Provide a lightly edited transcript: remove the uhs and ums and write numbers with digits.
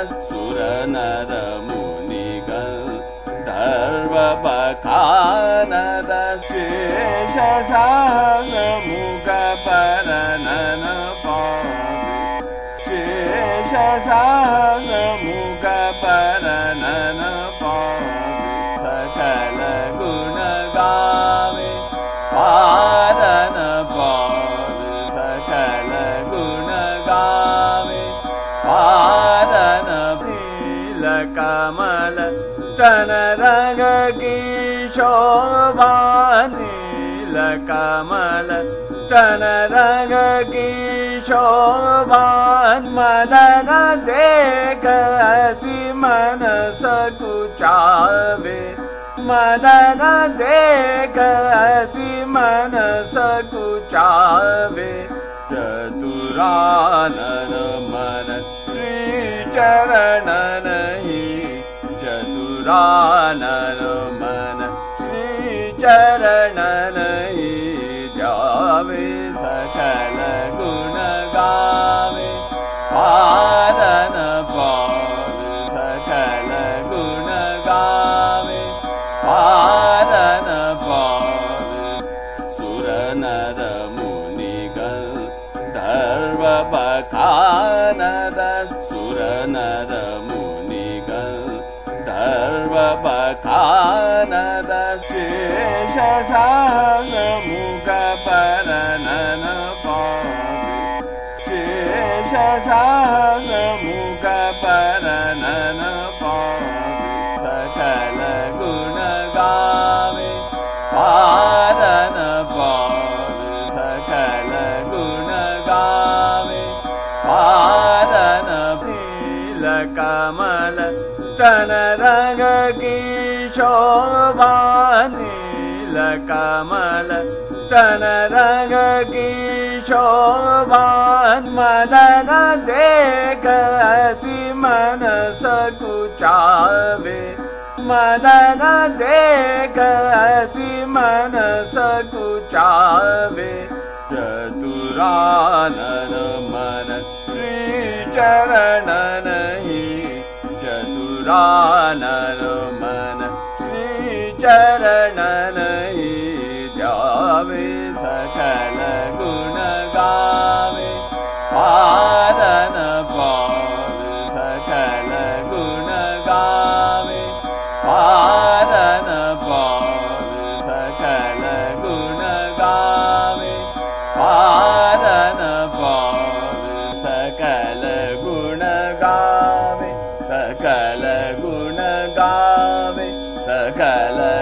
सुर नर मुनि गंधर्व बखानद शेष सहस्र मुख परनन पावि शेष सहस्र मुख परनन पावि सकल गुण गावे पारन पावि सकल गुण गावे पारन नील कमल तन रंग की शोभा नील कमल तन रंग की शोभा मदन देख अति मन सकुचावे मदन देख अति मन सकुचावे चतुरानन मन श्री चरणन ही चतुरानन मन श्री चरणन ही ध्यावे सकल गुण गावे पारन पावि सकल गुण गावे पारन पावि सुर नर मुनि गंधर्व बखानद सुर नर मुनि गंधर्व बखानद शेष सहस्र मुख परनन पावि शेष सहस्र मुख परनन पावि सकल गुण गावे पारन पावि सकल गुण गावे पारन नील कमल तन रंग की शोभा नील कमल तन रंग की शोभा मदन देख अति मन सकुचावे मदन देख अति मन सकुचावे चतुरानन मन श्री चरणन ही चतुरानन मन श्री चरणन ही ध्यावे सकल गुण गावे पारन पावि सकल गुण गावे पारन पावि सकल गुण गावे पारन पावि सकल गुण गावे सकल गुण गावे सकल